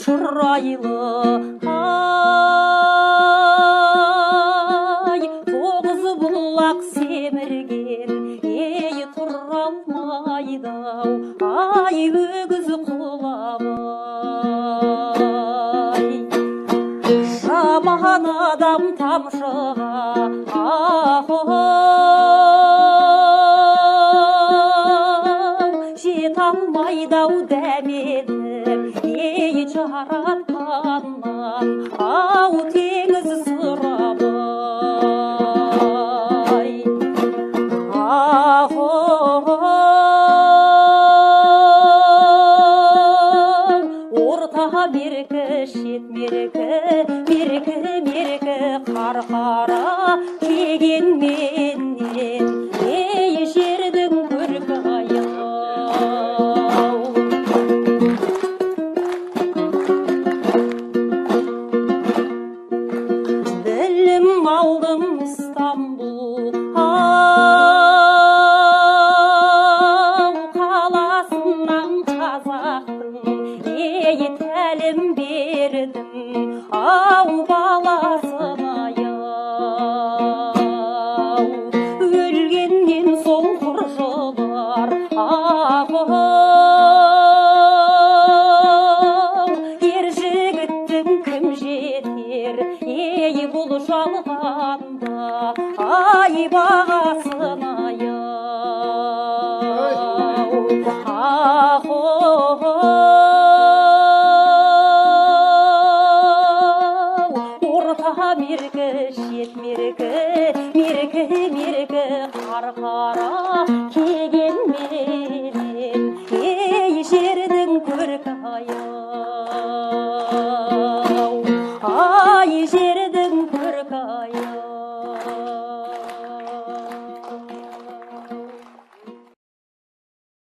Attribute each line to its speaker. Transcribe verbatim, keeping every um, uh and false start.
Speaker 1: шырайлы ай тоғыз бұлақ семірген ей тұра алмайды-ау ай өгіз құлабай жаман адам тамшыға жете алмайды-ау дәметіп ей жаратқаннан ау теңіз сұрабай орта меркі шет меркі меркі меркі қарқара кегенменен ей жердің көркі білім алдым Стамбул ау қаласынан қазақтың ей тәлім бердім ау баласына-ай өлгеннен соң құржылар ау ер жігіттің кім жетер ей бұл жалғанда ай бағасын-ай орта меркі шет меркі меркі меркі қарқара